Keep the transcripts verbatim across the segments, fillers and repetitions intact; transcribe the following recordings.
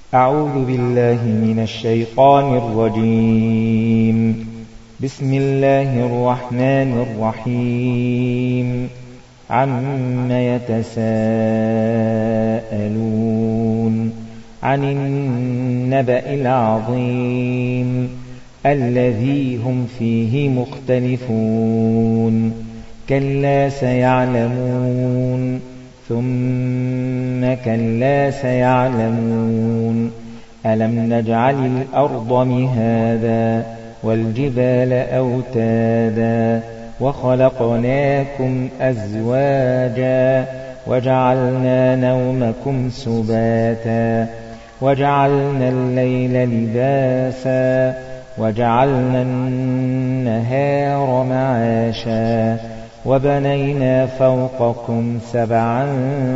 أعوذ بالله من الشيطان الرجيم. بسم الله الرحمن الرحيم. عم يتساءلون عن النبأ العظيم الذي هم فيه مختلفون كلا سيعلمون ثم كلا سيعلمون ألم نجعل الأرض مهادا والجبال أوتادا وخلقناكم أزواجا وجعلنا نومكم سباتا وجعلنا الليل لباسا وجعلنا النهار معاشا وبنينا فوقكم سبعا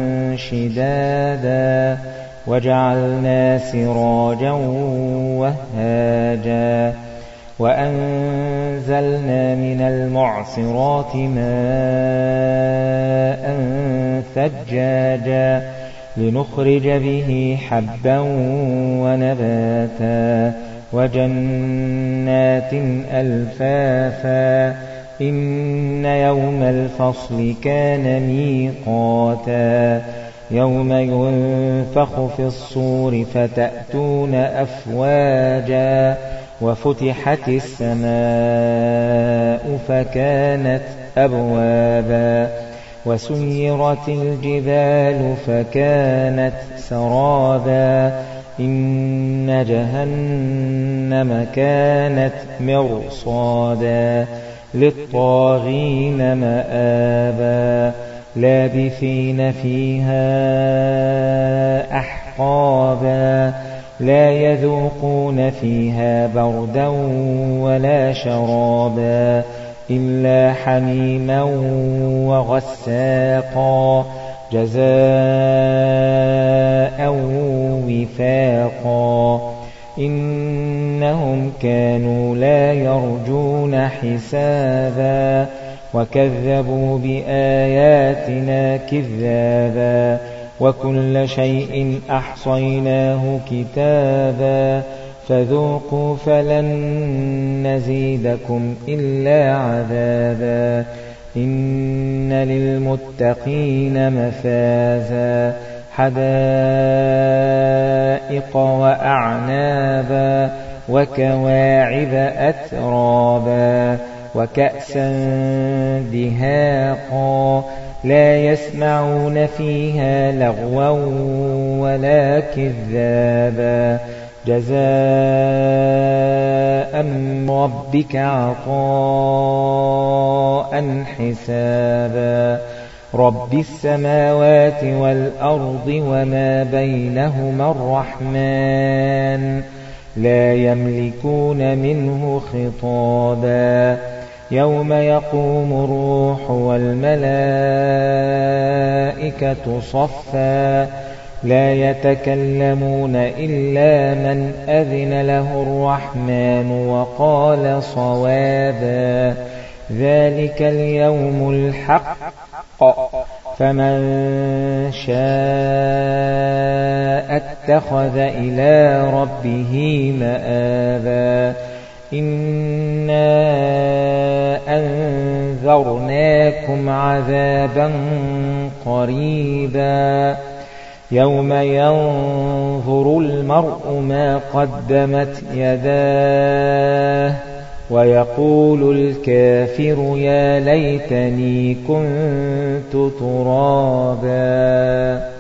شدادا وجعلنا سراجا وهاجا وأنزلنا من المعصرات ماء ثجاجا لنخرج به حبا ونباتا وجنات ألفافا إن يوم الفصل كان ميقاتا يوم ينفخ في الصور فتأتون أفواجا وفتحت السماء فكانت أبوابا وسيرت الجبال فكانت سرابا إن جهنم كانت مرصادا للطاغين مآبا لابثين فيها أحقابا لا يذوقون فيها بردا ولا شرابا إلا حميما وغساقا جزاء وفاقا إنهم كانوا لا يرجون حسابا وكذبوا بآياتنا كذابا وكل شيء أحصيناه كتابا فذوقوا فلن نزيدكم إلا عذابا إن للمتقين مفازا حدائق وأعنابا وكواعب أترابا وكأسا دهاقا لا يسمعون فيها لغوا ولا كذابا جزاء من ربك عطاء حسابا رب السماوات والأرض وما بينهما الرحمن لا يملكون منه خطابا يوم يقوم الروح والملائكة صفا لا يتكلمون إلا من أذن له الرحمن وقال صوابا ذلك اليوم الحق فمن شاء اتخذ إلى ربه مآبا إنا أنذرناكم عذابا قريبا يوم ينظر المرء ما قدمت يداه ويقول الكافر يا ليتني كنت ترابا.